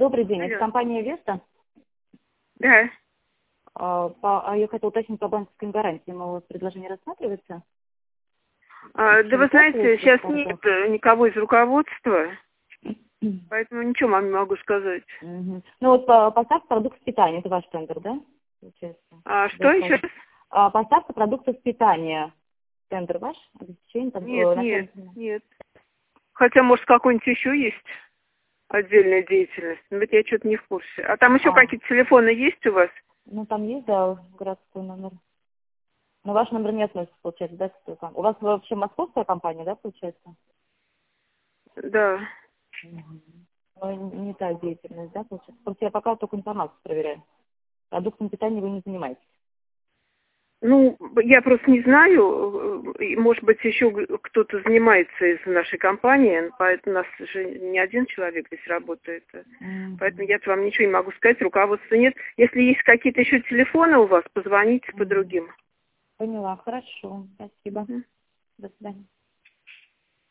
Добрый день, это Алло. компания Веста. Да. Я хотела уточнить по банковской гарантии. Мол, предложение рассматривается? Да вы знаете, сейчас Пардон. нет никого из руководства, поэтому ничего вам не могу сказать. Мгм. Ну вот поставка продуктов питания, это ваш тендер, да? Получается. Что Да, еще раз? поставка продуктов питания. Тендер ваш? Обеспечение там, Нет, нет, начальственное. нет. Хотя, может, какой-нибудь еще есть отдельная деятельность. Но вот я что-то не в курсе. А там еще какие-то телефоны есть у вас? Ну там есть, да, городской номер. Но ваш номер не относится, получается, да? У вас вообще московская компания, да, получается? Да. Ну, не та деятельность, да, получается? Просто я пока только информацию проверяю. Продуктом питания вы не занимаетесь. Ну, я просто не знаю, и, может быть, еще кто-то занимается из нашей компании, поэтому у нас же не один человек здесь работает. Поэтому я вам ничего не могу сказать, руководства нет. Если есть какие-то еще телефоны у вас, позвоните по другим. Поняла, хорошо, спасибо. Мгм. До свидания.